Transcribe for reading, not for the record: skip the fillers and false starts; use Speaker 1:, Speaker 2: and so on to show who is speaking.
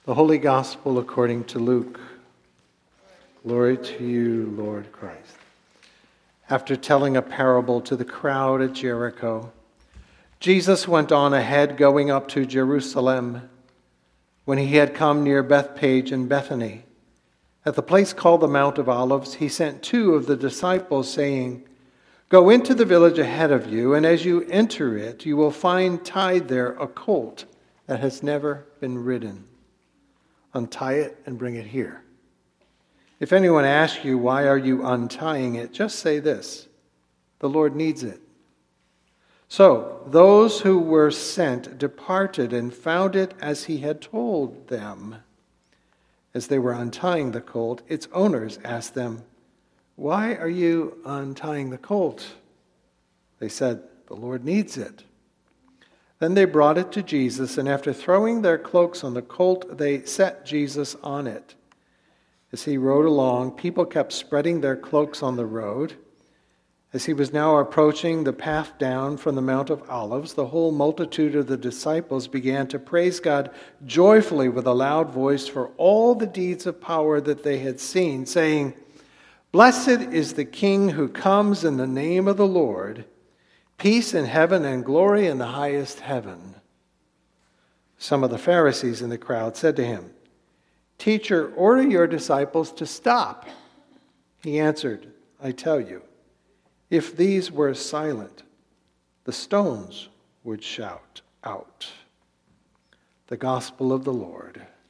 Speaker 1: The Holy Gospel according to Luke. Glory to you, Lord Christ. After telling a parable to the crowd at Jericho, Jesus went on ahead, going up to Jerusalem. When he had come near Bethphage and Bethany, at the place called the Mount of Olives, he sent two of the disciples, saying, "Go into the village ahead of you, and as you enter it, you will find tied there a colt that has never been ridden. Untie it and bring it here. If anyone asks you, 'Why are you untying it?' just say this, 'The Lord needs it.'" So those who were sent departed and found it as he had told them. As they were untying the colt, its owners asked them, "Why are you untying the colt?" They said, "The Lord needs it." Then they brought it to Jesus, and after throwing their cloaks on the colt, they set Jesus on it. As he rode along, people kept spreading their cloaks on the road. As he was now approaching the path down from the Mount of Olives, the whole multitude of the disciples began to praise God joyfully with a loud voice for all the deeds of power that they had seen, saying, "Blessed is the King who comes in the name of the Lord. Peace in heaven and glory in the highest heaven." Some of the Pharisees in the crowd said to him, "Teacher, order your disciples to stop." He answered, "I tell you, if these were silent, the stones would shout out." The Gospel of the Lord.